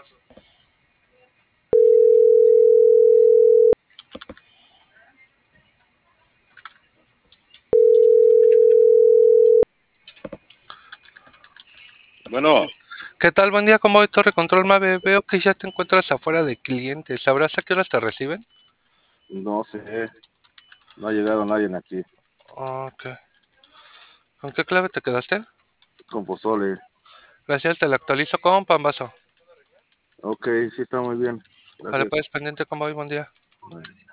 Bueno, ¿Qué tal? Buen día, ¿cómo voy? Torre Control Mave. Veo que ya te encuentras afuera de clientes. ¿Sabrás a qué horas te reciben? no sé, no ha llegado nadie aquí. Ok. ¿Con qué clave te quedaste? Con pozole. Gracias, te la actualizo con Pambazo. Ok, sí está muy bien. Vale, Gracias. pues, pendiente, ¿cómo voy? Buen día. Bye.